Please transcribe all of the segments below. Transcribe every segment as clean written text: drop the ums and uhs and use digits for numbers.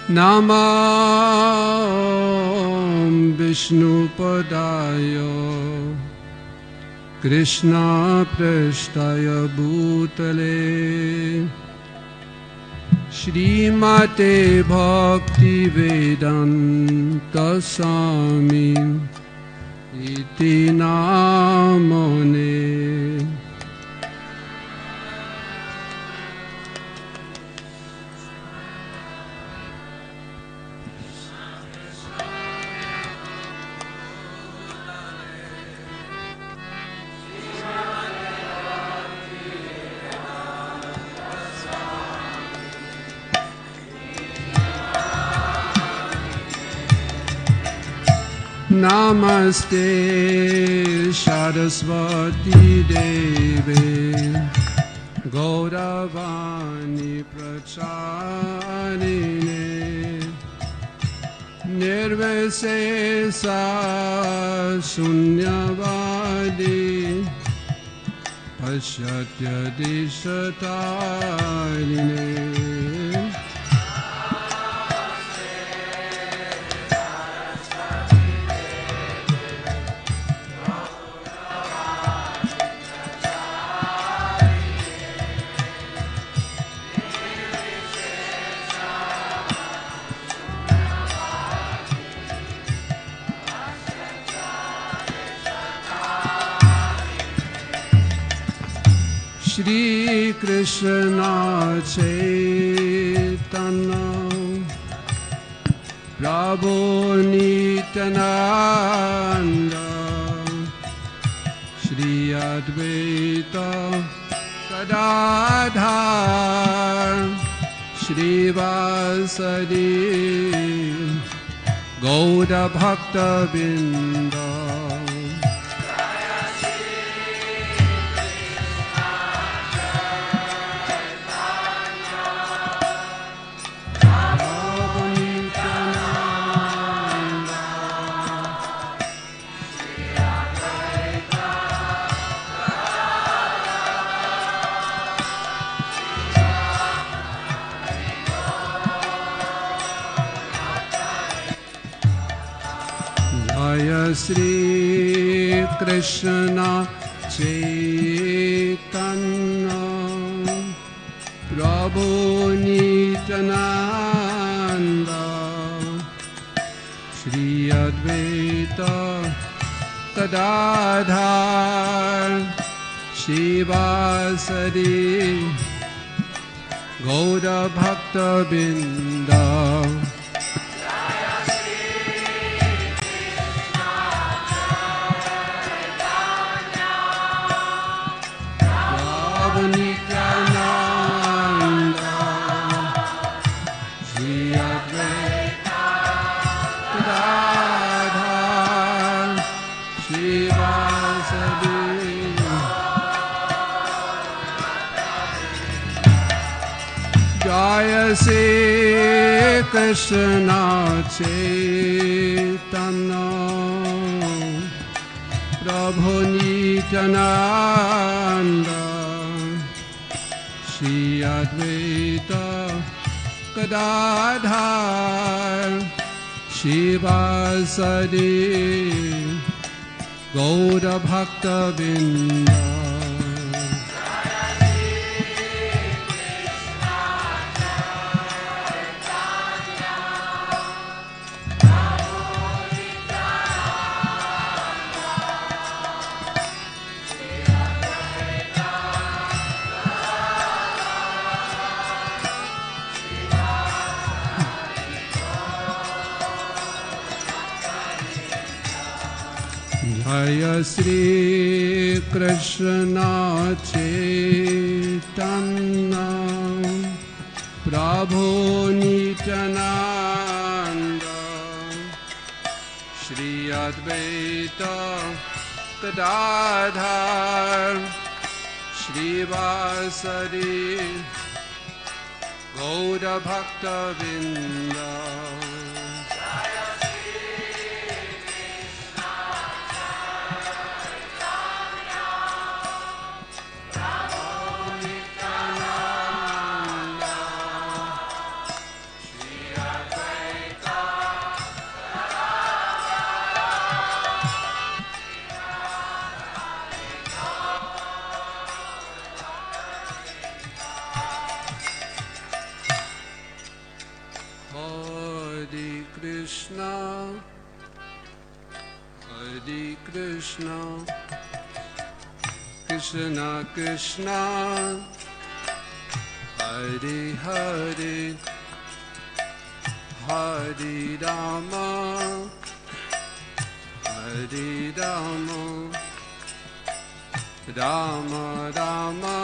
नमः विष्णुपदाय कृष्णपृष्ठाय भूतले श्रीमते भक्तिवेदान्त स्वामी इति नामने। नमस्ते सरस्वती देवे गौरवाणी प्रचारिणे निर्विशेष शून्यवादी पश्यत्य दिशतारिणे। Shri Krishna Chaitanya Prabhu Nityananda Shri Advaita Gadadhar Shri Vasadi Gauda Bhakta Binda Shri Krishna Chaitanya Prabhu Nityananda Shri Advaita Gadadhar Shivasadi Gauda Bhakta Binda Shri Krishna Chaitanya Prabhu Nityananda Shri Advaita Gadadhar Shivasadi Gauda Bhakta Binda Jaya Shri Krishna Chaitanya Prabhu Nityananda Shri Advaita Gadadhar Shri Vasadi Gauda Bhakta Binda Shri Krishna, Hare Krishna, Krishna Krishna, Hare Hare, Hare Rama, Hare Rama, Rama Rama,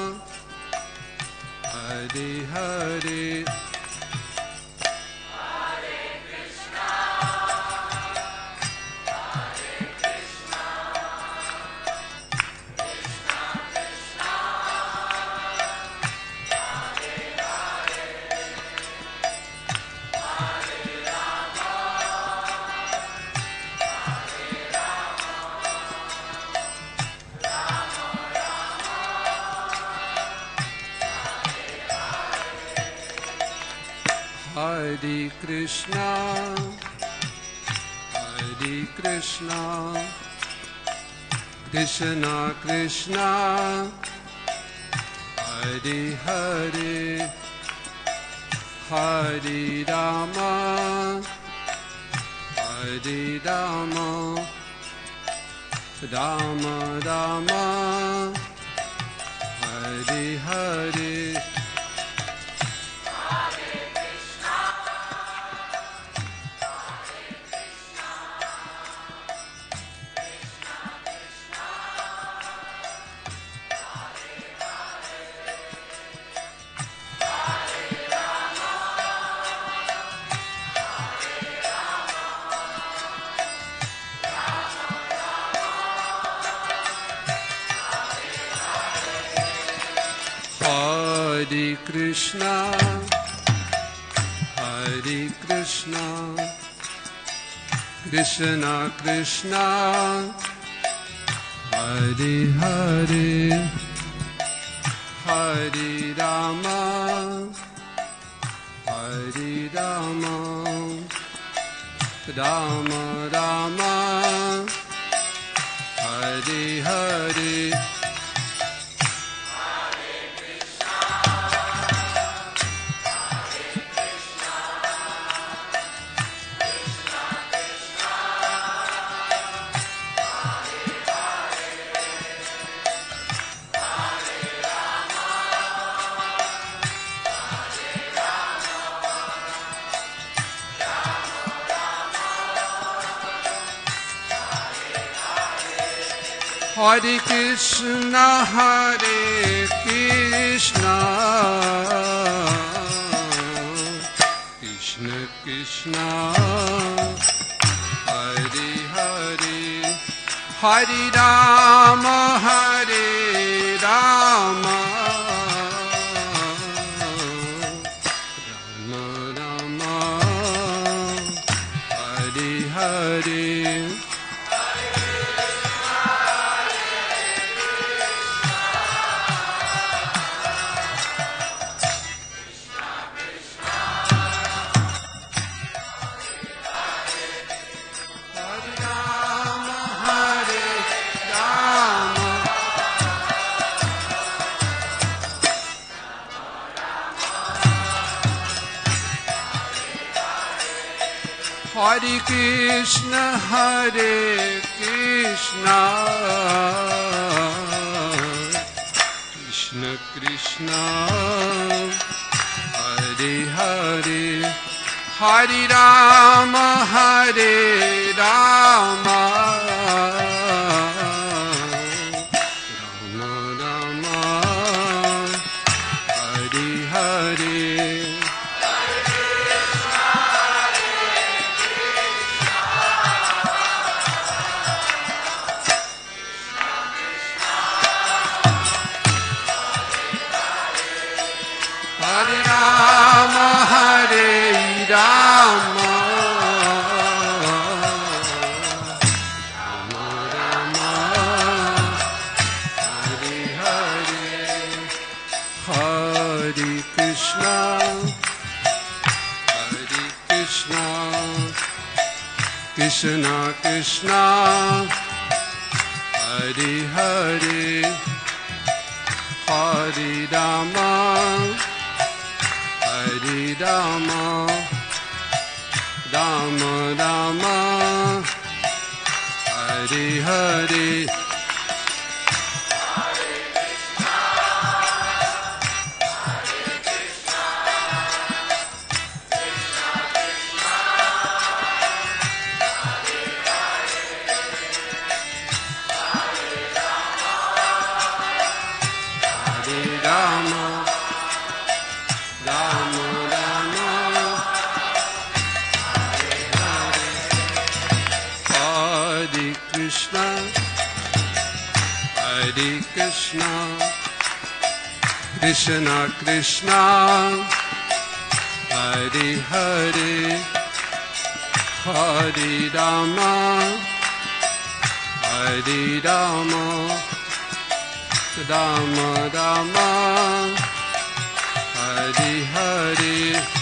Hare Hare. Hare Krishna, Hare Krishna, Krishna Krishna, Hare Hare, Hare Rama, Hare Rama, Rama Rama, Hare Hare. Hare Krishna, Hare Krishna, Krishna Krishna, Hare Hare, Hare Rama, Hare Rama, Rama Rama, Hare Hare. Hare Krishna, Hare Krishna, Krishna Krishna, Hare Hare, Hare Rama, Hare Rama, Rama Rama, Hare Hare. Hare Krishna, Hare Krishna, Krishna Krishna, Hare Hare, Hare Rama, Hare Rama, Rama Rama, Hare Hare. Hare Rama, Hare Rama, Rama Rama, Hare Hare, Hare Krishna, Hare Krishna, Krishna Krishna, Hare Hare, Hare Rama, Hare Rama, Rama Rama, Hare Hare, Rama, Rama Rama, Hare Krishna, Hare Krishna, Krishna Krishna, Hare Hare, Hare Rama, Hare Rama, Rama Rama, Hare Hare,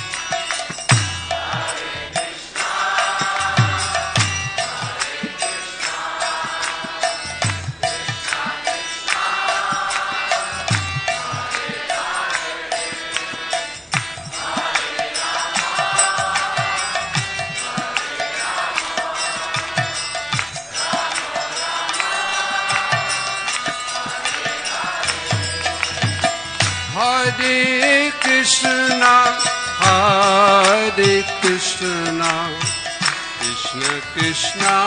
Hare Krishna, Hare Krishna, Krishna Krishna,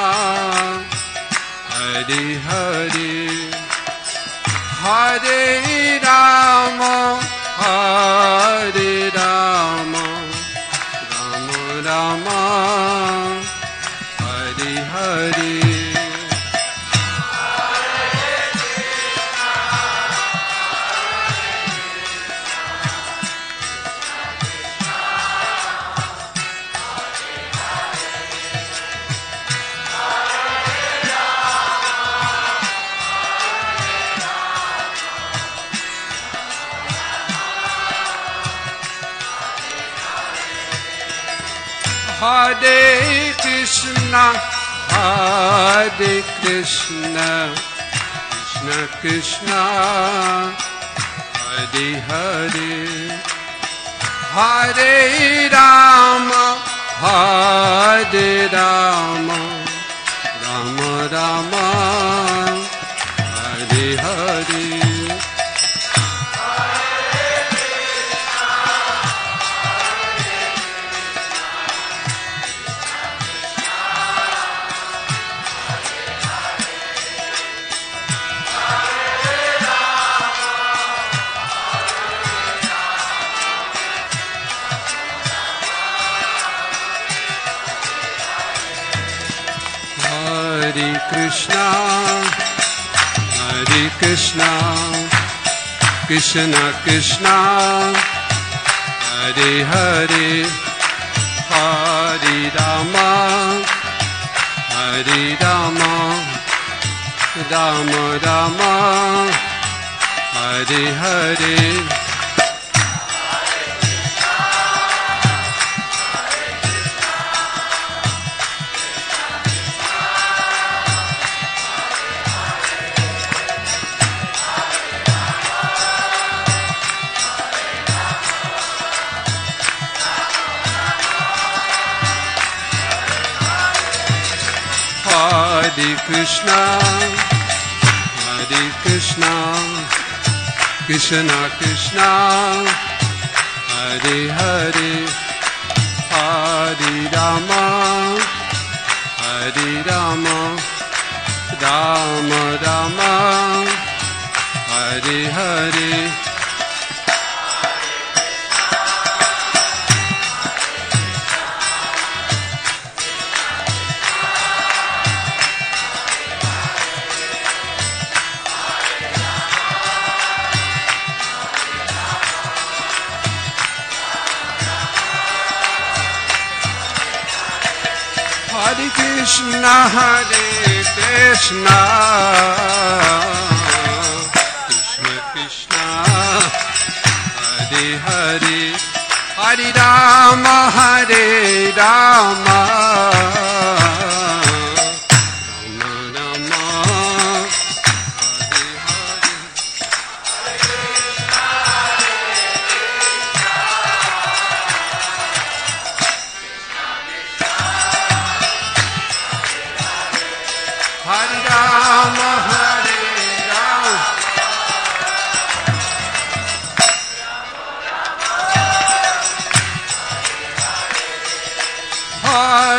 Hare Hare, Hare Rama, Hare Rama, Rama Rama, Hare Hare. Hare Krishna, Hare Krishna, Krishna Krishna, Hare Hare, Hare Rama, Hare Rama, Rama Rama, Hare Hare. Hare Krishna, Hare Krishna, Krishna Krishna, Hare Hare, Hare Rama, Hare Rama, Rama Rama, Hare Hare. Hare Krishna, Hare Krishna, Krishna Krishna, Hare Hare, Hare Rama, Hare Rama, Rama Rama, Hare Hare. Hare Krishna, Hare Krishna, Krishna Krishna, Hare Hare, Hare Rama, Hare Rama, Rama Rama, Hare Hare. Hare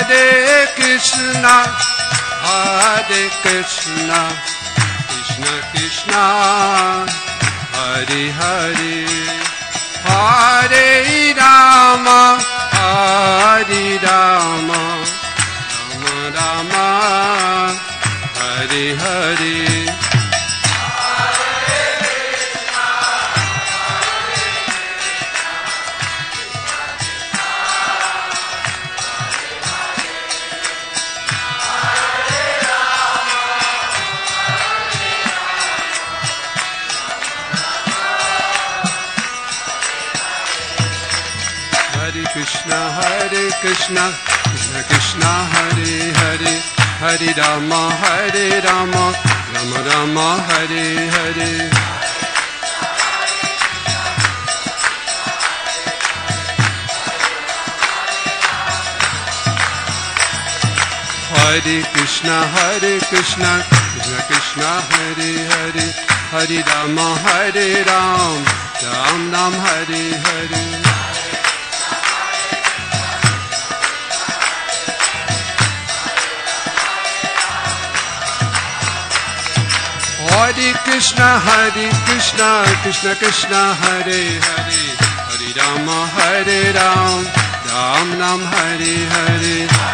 Hare Krishna, Hare Krishna, Krishna Krishna, Hare Hare, Hare Rama, Hare Rama, Rama Rama, Hare Hare. Krishna, Hare Krishna, Krishna Krishna, Hare Hare, Hare Rama, Hare Rama, Rama Rama, Hare Hare. Hare Krishna, Hare Krishna, Krishna Krishna, Hare Hare, Hare Rama, Hare Ram, Ram Ram, Hare Hare. Hare Krishna, Krishna Krishna, Hare Hare, Hare Rama, Hare Ram, Ram Ram, Hare Hare.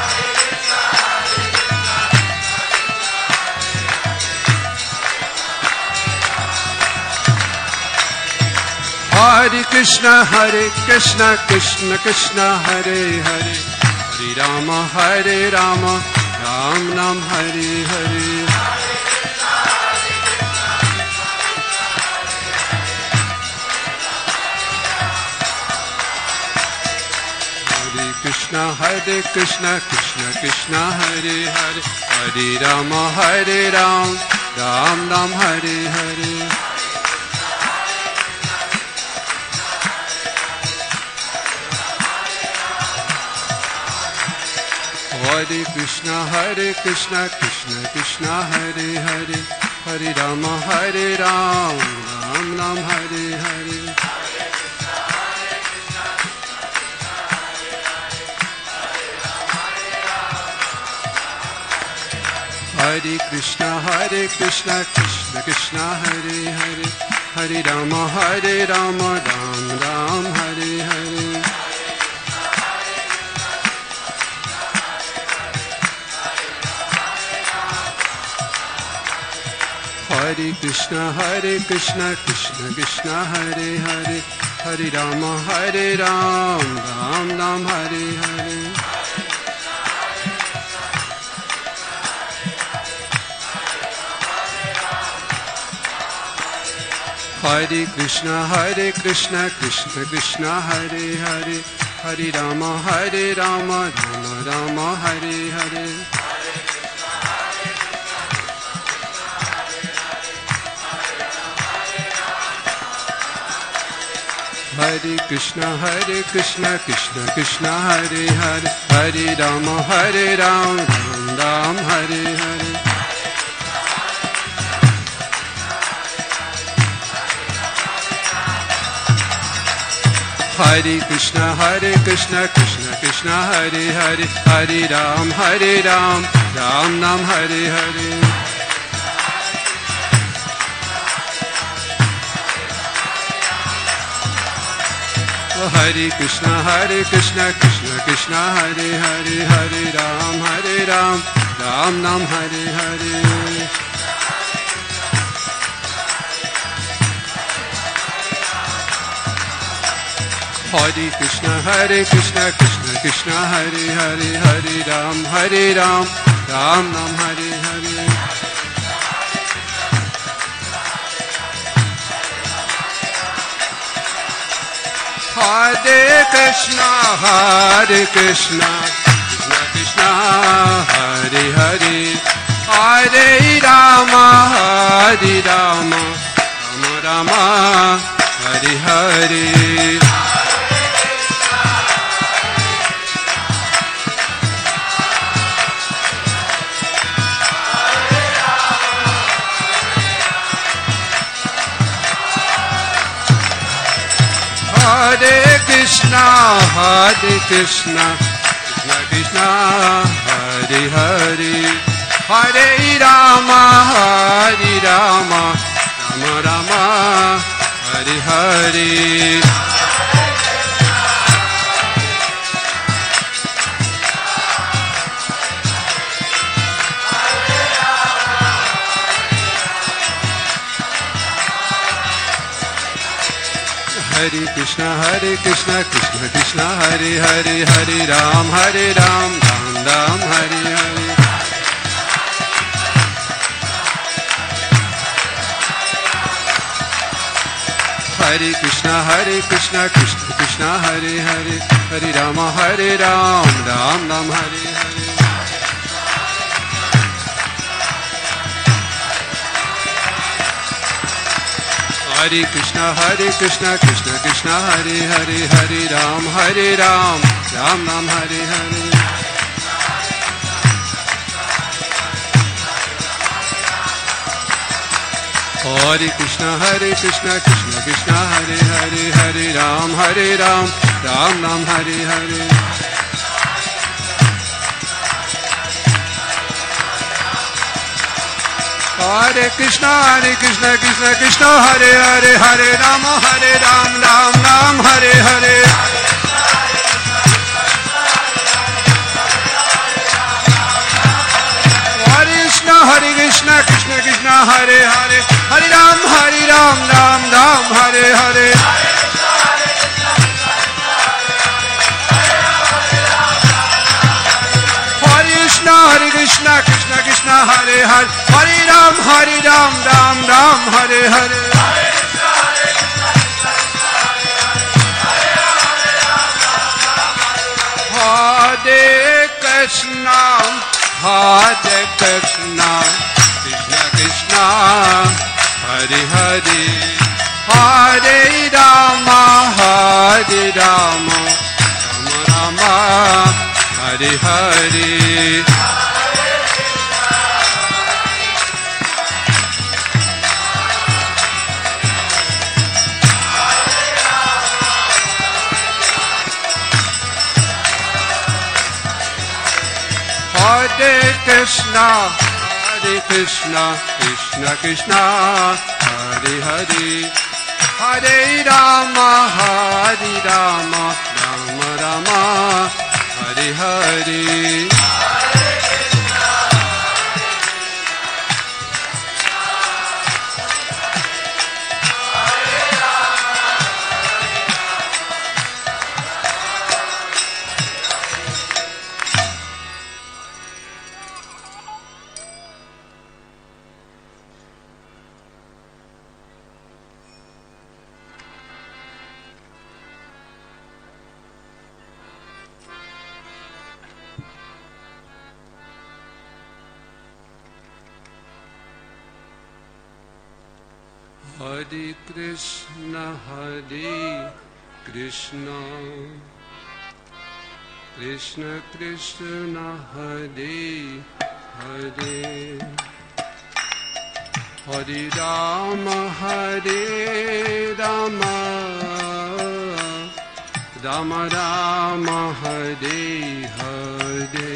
Hare Krishna, Krishna Krishna, Hare Hare, Hare Rama, Hare Rama, Ram Ram, Hare Hare. Hare Krishna, Krishna Krishna, Hare Hare, Hare Rama, Hare Ram, Ram Ram, Hare Hare. Hare Krishna, Krishna Krishna, Hare Hare, Hare Rama, Hare Ram, Ram Ram, Hare Hare. Hare Krishna, Krishna Krishna, Hare Hare, Hare Rama, Hare Rama, Ram Ram, Hare Hare. Hare Krishna, Krishna Krishna, Hare Hare, Hare Rama, Hare Ram, Ram Ram, Hare Hare. Hare Krishna, Krishna Krishna, Hare Hare, Hare Rama, Hare Rama, Rama Rama, Hare Hare. Hare Krishna, Krishna Krishna, Hare Hare, Hare Rama, Hare Ram, Ram Ram, Hare Hare. Hare Krishna, Krishna Krishna, Hare Hare, Hare Ram, Ram Ram, Hare Hare. Hare Krishna, Krishna Krishna, Hare Hare, Hare Ram, Ram Ram, Hare Hare. Hare Krishna, Krishna Krishna, Hare Hare, Hare Ram, Ram Ram, Hare Hare. Hare Krishna, Krishna Krishna, Hare Hare, Hare Rama, Rama Rama, Hare Hare. Hare Krishna, Krishna Krishna Hare Hare Hare Rama Hare Rama Rama Rama Hare Hare Hare Krishna Krishna Krishna Hare Hare Hare Ram Ram Ram Hare Hare Hare Krishna Krishna Krishna Hare Hare Hare Ram Ram Ram Hare Hare Hare Krishna Krishna Krishna Hare Hare Hare Ram Ram Ram Hare Hare Hare Krishna Krishna Krishna Hare Hare Hare Ram Ram Ram Hare Hare Hare Krishna Krishna Krishna Hare Hare Hare Ram Ram Ram Hare Hare Hare Krishna Krishna Krishna Hare Hare Hare Ram Ram Ram Hare Hare Hare Krishna Krishna Krishna Hare Hare Hare Ram Ram Ram Hare Hare Hare Krishna Krishna Krishna Hare Hare Hare Rama Rama Rama Hare Hare Hare Krishna Krishna Krishna Hare Hare Hare Rama Rama Rama Hare Hare Hare Krishna Krishna Krishna Hare Hare Hare Rama Rama Rama Hare Hare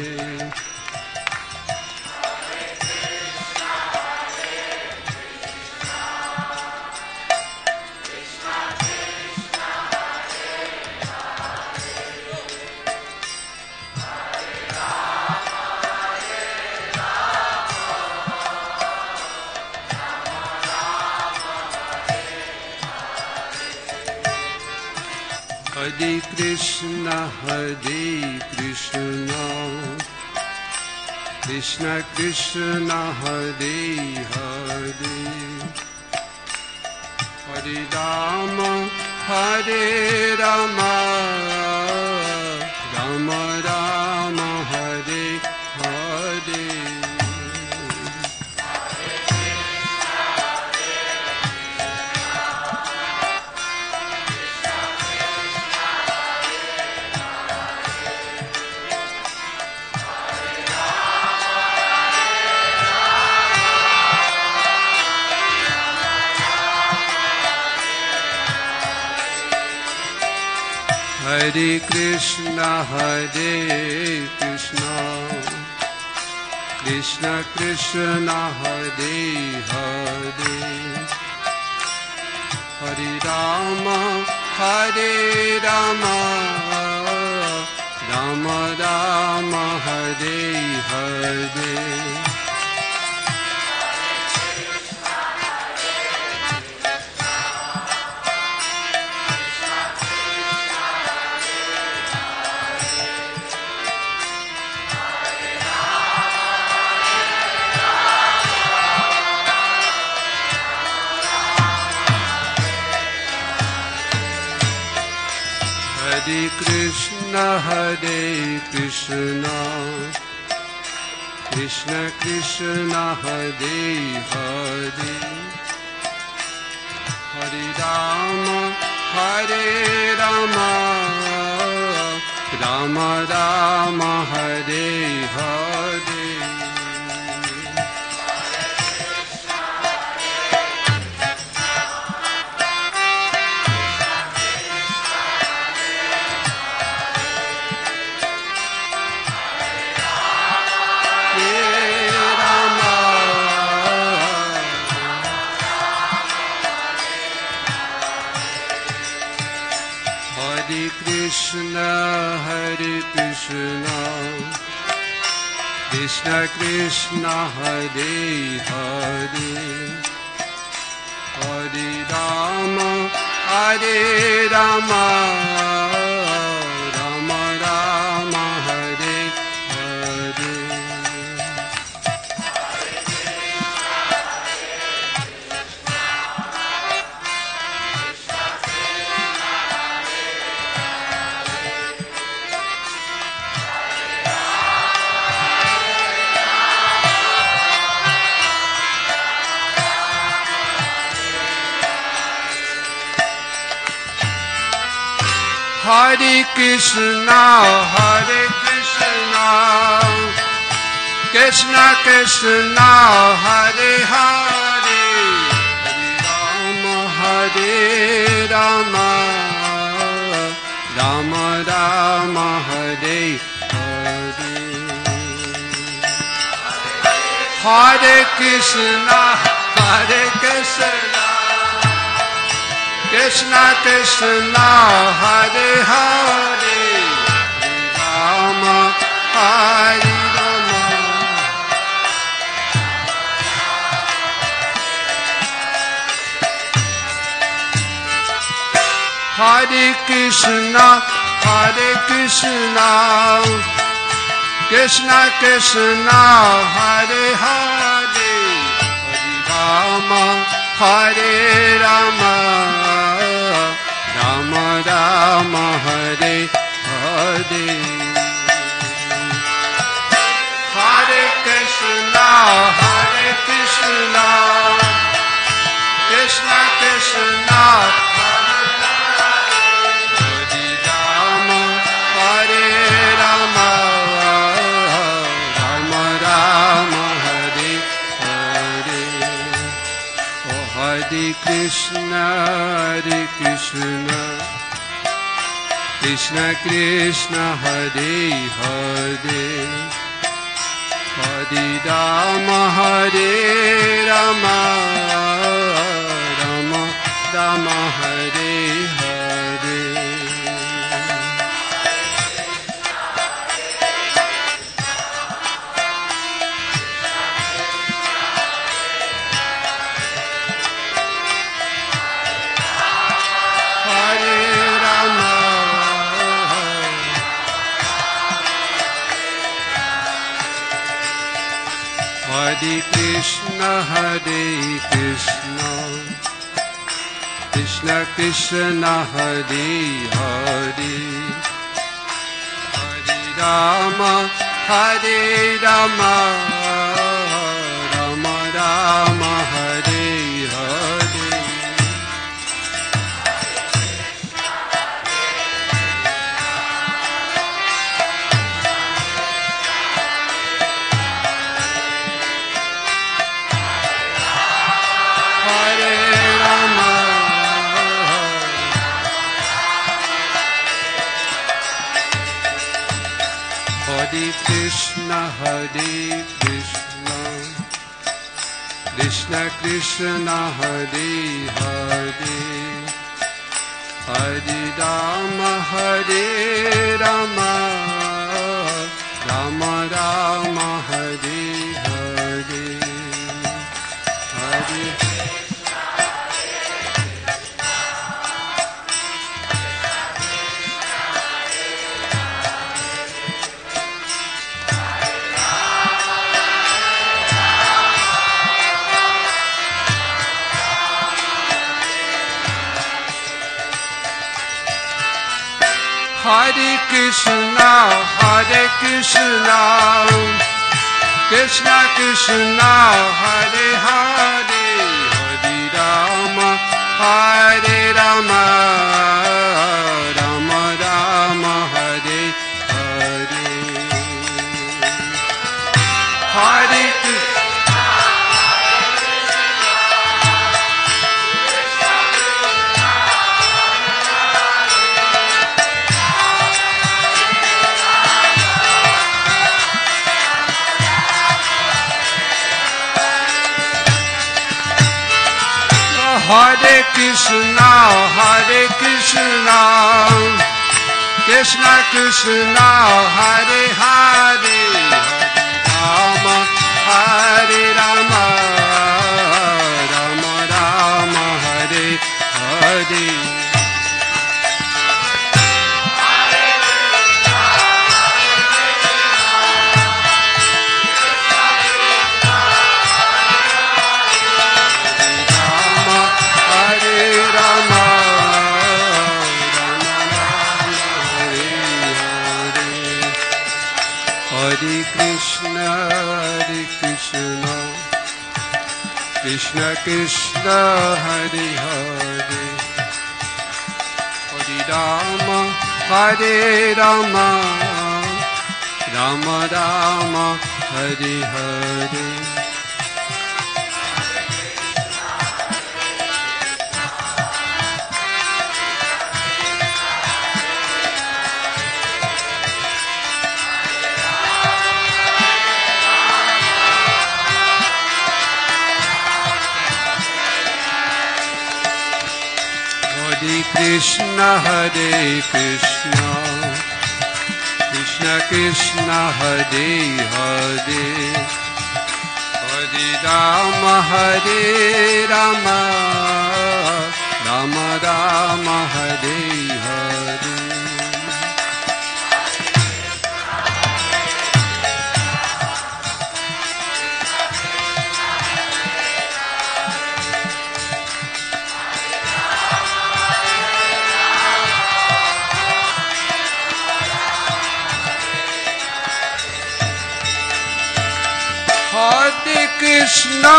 Hare Krishna Krishna Krishna Hare Hare Hare Rama Rama Rama Rama Hare Hare Hare Krishna, Krishna Krishna, Hare Hare, Hare Rama, Rama Rama, Hare Hare. Hare Krishna, Krishna Krishna, Hare Hare, Hare Rama, Rama Rama, Hare Hare. Krishna Krishna, Hare Hare, Hare Rama, Rama Rama, Hare Hare. Hare Krishna, Krishna Krishna, Hare Hare, Hare Rama, Rama Rama, Hare Hare. Hare Krishna, Krishna Krishna, Hare Hare, Rama, Hare Rama. Hare Krishna, Krishna Krishna, Hare Hare, Hare Rama, Hare Rama, Rama Rama, Hare Hare. Hare Krishna, Krishna Krishna, Hare Rama, Hare Rama, Rama Rama, Hare Hare. Oh, Hare Krishna, Krishna Krishna, Hare Hare, Hare Rama, Rama Rama, Hare Hare. Hare Krishna, Krishna Krishna, Hare Hare, Hare Rama, Rama Rama, Hare Hare. Hare Krishna, Krishna Krishna, Hare Hare, Hare Rama, Rama Rama, Hare Hare, Hare Hare Krishna, Krishna Krishna, Hare Hare, Hare Rama, Rama Rama, Hare Hare, Hare Krishna, Krishna Krishna, Hare Hare, Hare Rama, Rama Rama, Hare Hare. Hare Krishna, Krishna Krishna, Hare Hare, Hare Rama, Rama Rama, Hare Hare. Hare Krishna, Krishna Krishna, Hare Hare, Hare Rama, Rama Rama, Hare Hare. Hare Krishna,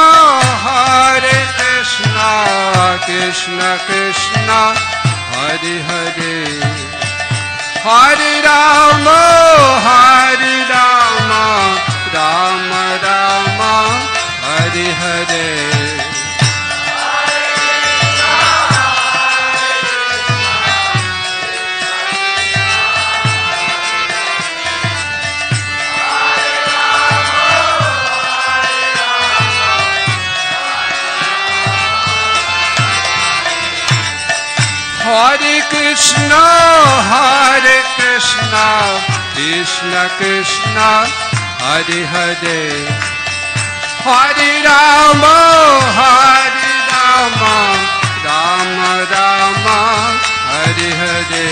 Krishna Krishna, Hare Hare, Hare Rama, Rama Rama, Hare Hare. Hare Krishna, Krishna Krishna, Hare Hare, Hare Rama, Rama Rama, Hare Hare.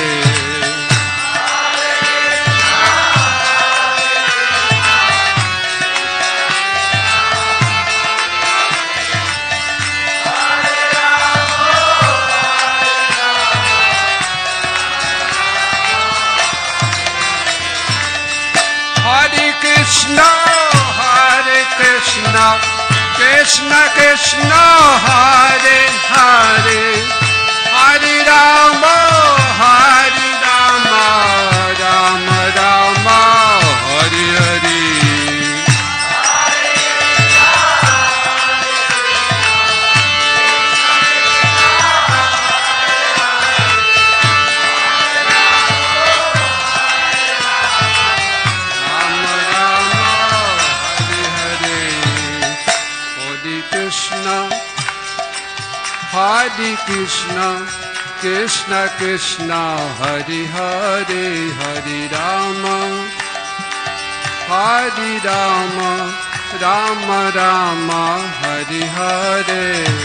Hare Krishna, Krishna Krishna, Hare Hare, Hare Rama, Rama Rama, Hare Hare. Rama Hare Krishna, Krishna Krishna, Hare Hare, Hare Rama, Hare Rama, Rama Rama, Hare Hare.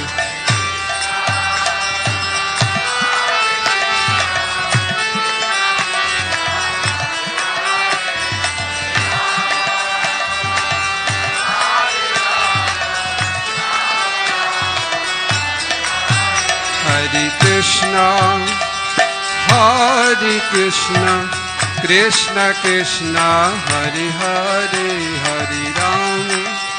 Hare Krishna, Hare Krishna, Krishna Krishna, Hare Hare, Hare Rama,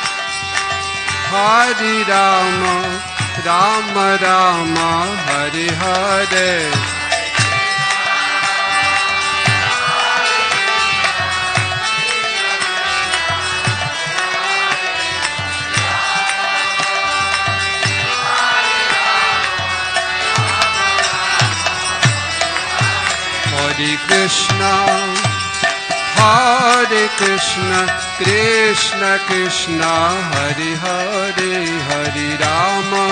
Hare Rama, Rama Rama, Hare Hare. Hare Krishna, Hare Krishna, Krishna Krishna, Hare Hare, Hare Rama,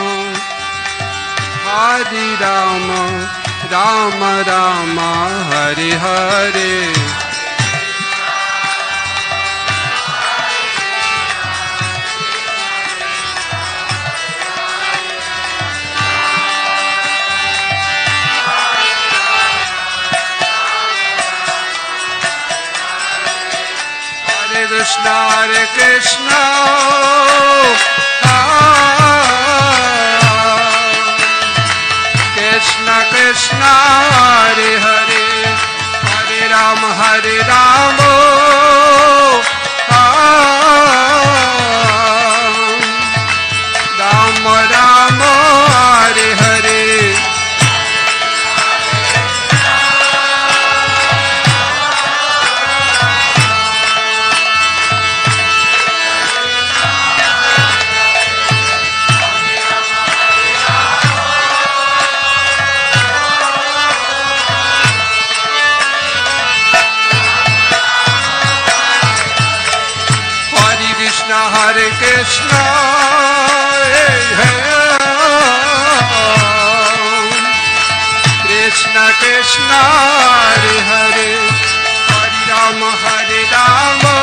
Hare Rama, Rama Rama, Hare Hare. Krishna, Hare Krishna, Krishna Krishna, Hare Hare, Hare Rama, Hare Rama, Rama Rama, Hare Hare. Hare Krishna, Krishna Krishna, Hare Hare, Hare Rama, Hare Rama,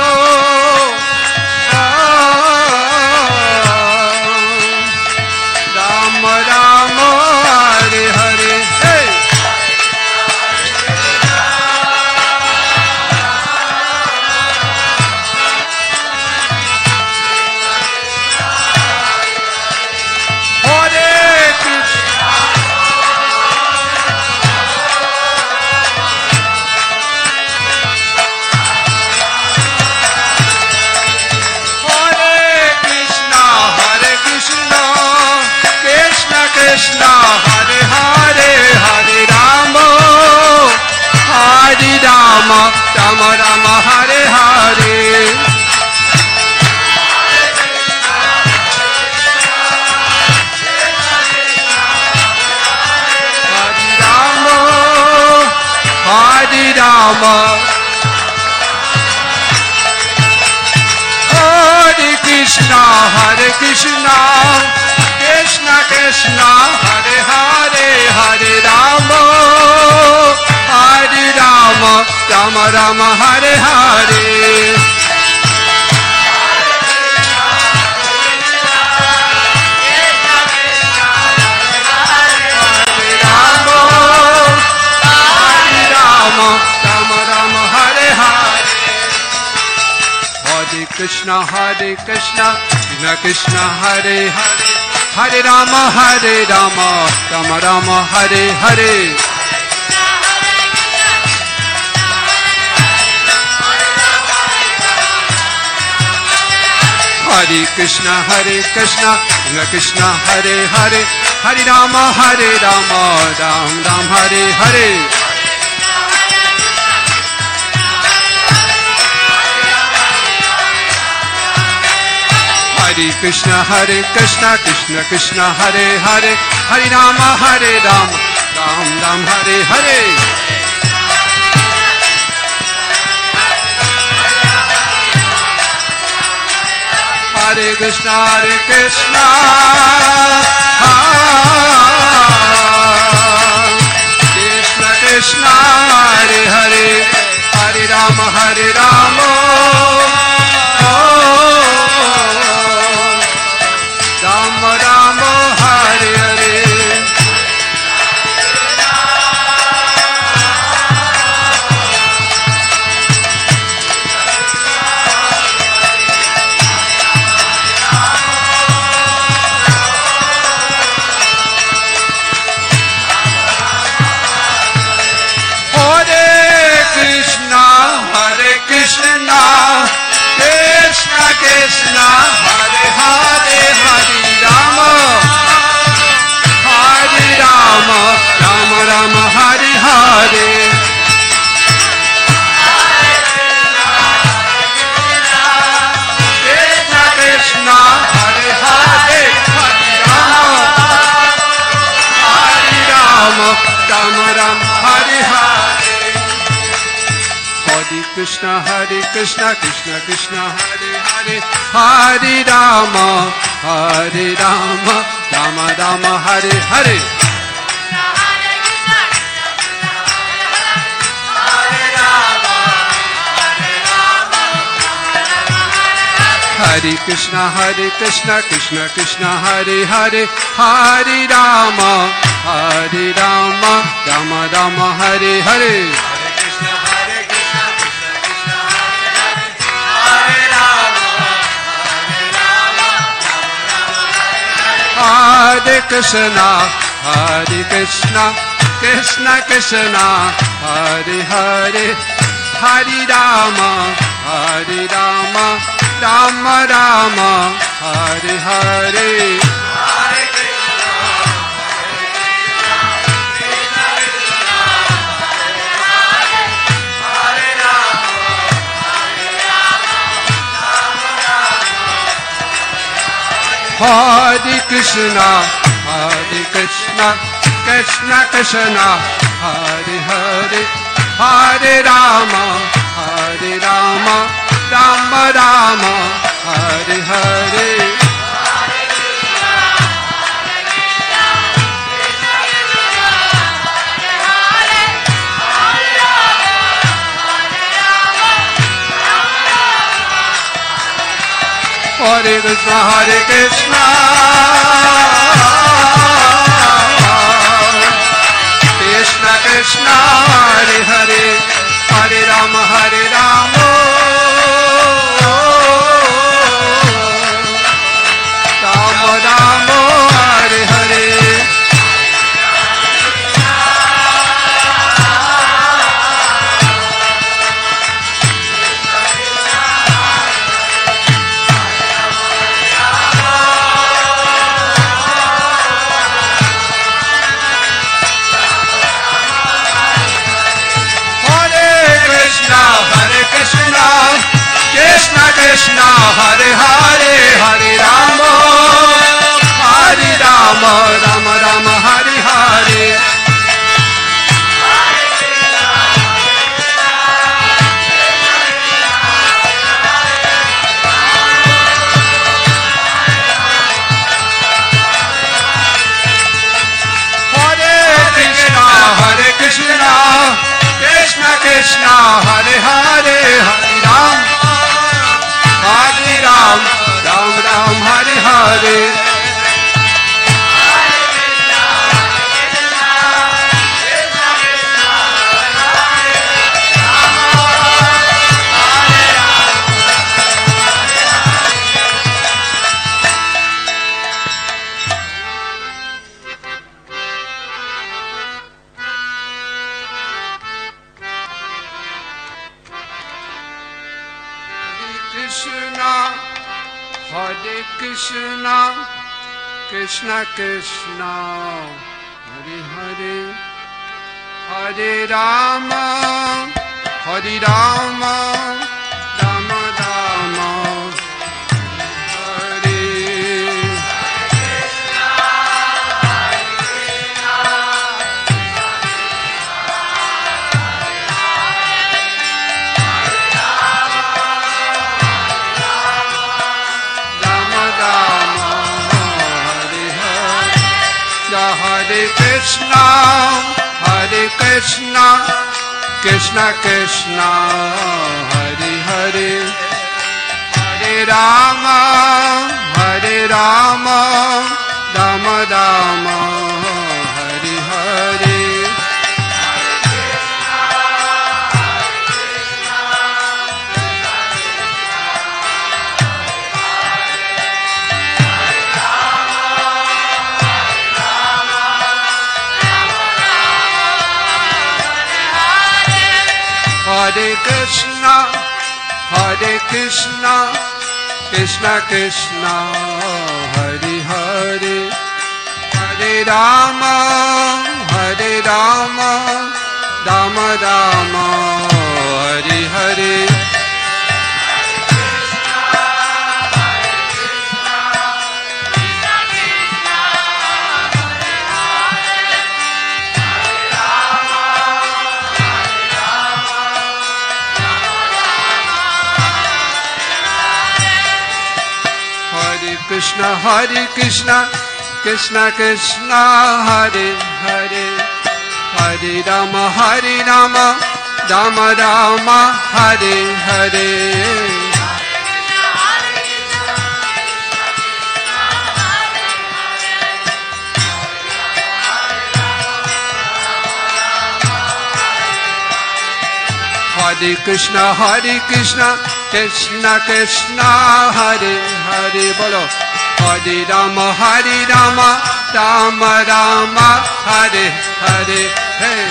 Rama Rama, Hare Hare. Krishna, Hare Hare, Hare Rama, Hare Rama, Rama Rama, Hare Hare. Hare Rama, Hare Rama, Hare Krishna, Hare Krishna, Krishna Krishna, Hare Hare, Hare Rama, Hare Rama, Rama Rama, Hare Hare. Hare Rama, Hare Rama, Rama Rama, Hare Hare. Hare Krishna, Krishna Krishna, Hare Hare, Hare Rama, Rama Rama, Hare Hare. Hare Krishna, Krishna Krishna, Hare Hare, Hare Rama, Rama Rama, Hare Hare. Hare Krishna, Krishna Krishna, Hare Hare, Hare Rama, Rama Rama, Hare Hare. Hare Krishna, Krishna, Krishna Hare Hare Hare Rama Rama Rama Hare Hare Krishna Krishna Hare Hare Hare Rama Rama Rama Hare Hare Krishna Krishna Hare Hare Hare Rama Rama Rama Hare Hare Krishna Krishna Krishna Hare Hare Hare Rama Rama Rama Hare Hare Hare Krishna Krishna Krishna Hare Hare Hare Rama Rama Rama Hare Hare Hare Krishna Krishna Krishna Hare Hare Hare Rama Rama Rama Hare Hare Hare Krishna Krishna Krishna Hare Hare Hare Rama Rama Rama Hare Hare Hare Krishna Krishna Krishna Hare Hare Hare Rama Rama Rama Hare Hare Krishna Krishna Hare Hare Hare Rama Rama Rama Hare Hare Krishna Krishna Hare Hare Hare Ram Ram Hare Hare Krishna Krishna Krishna Hare Hare Hare Rama Rama Rama Hare Hare Krishna Hare Krishna, Krishna Krishna, Hare Hare, Hare Rama, Hare Rama, Rama Rama, Hare Hare. Hare Krishna, Hare Krishna, Krishna Krishna, Hare Hare, Hare Rama, Hare Rama, Rama Rama, Hare Hare. Krishna, Hare Krishna, Krishna Krishna, Hare Hare, Hare Rama, Hare Rama, Rama Rama, Hare Hare. Hare Krishna, Hare Krishna, Krishna Krishna, Hare Hare. Bolo. Hare Rama, Hare Rama, Rama Rama, Hare Hare. Hey.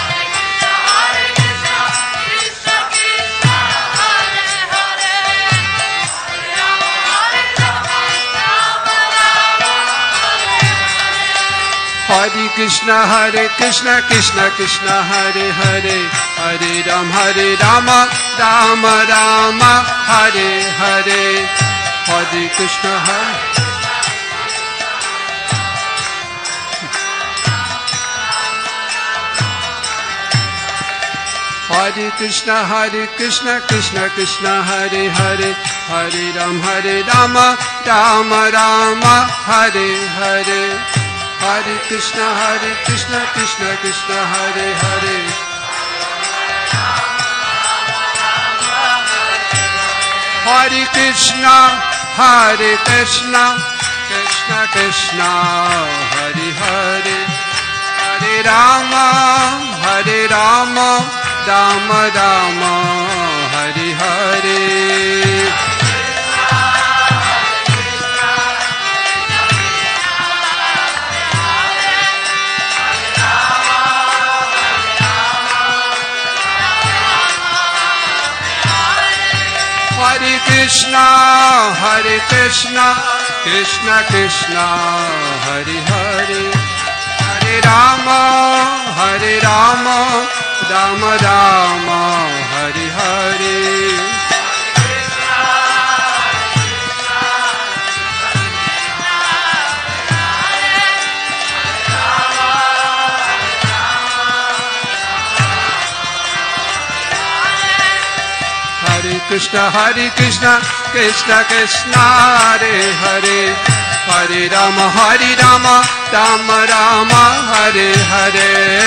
Hare Krishna, Hare Krishna, Krishna Krishna, Hare Hare, Hare Rama, Rama Rama, Hare Hare. Hare Krishna, Hare Hare Krishna, Hare Krishna, Krishna Krishna, Hare Hare, Hare Rama, Rama Rama, Hare Hare. Hare Krishna, Krishna Krishna, Hare Hare. Hare Krishna, Krishna Krishna, Hare Hare. Hare Rama, Rama Rama, Hare Hare. Hare Krishna, Krishna Krishna, Hare Hare. Hare Rama, Rama Rama, Hare Hare. Hare Krishna, Krishna Krishna, Hare Hare. Hare Rama, Rama Rama, Hare Hare.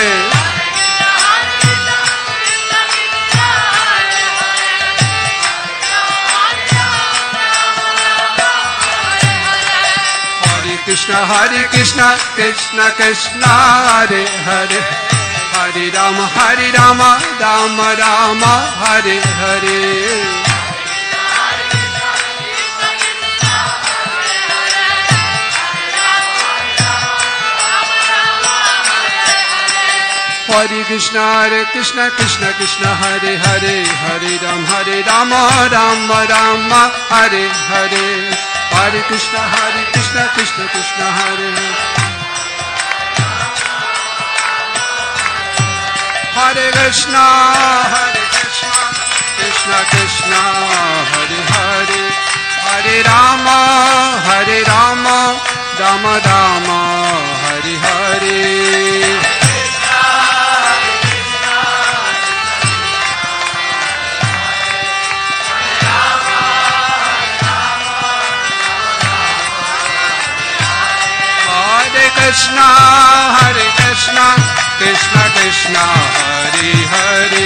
Krishna, Krishna Krishna, Hare Hare. Hare Rama, Rama Rama, Hare Hare. Hare Krishna, Krishna Krishna, Hare Hare. Hare Rama, Rama Rama, Hare Hare. Hare Krishna, Krishna Krishna, Hare Hare. Hare Krishna, Krishna Krishna, Hare Hare. Hare Rama, Rama Rama, Hare Hare. Krishna, Krishna Krishna Hare Hare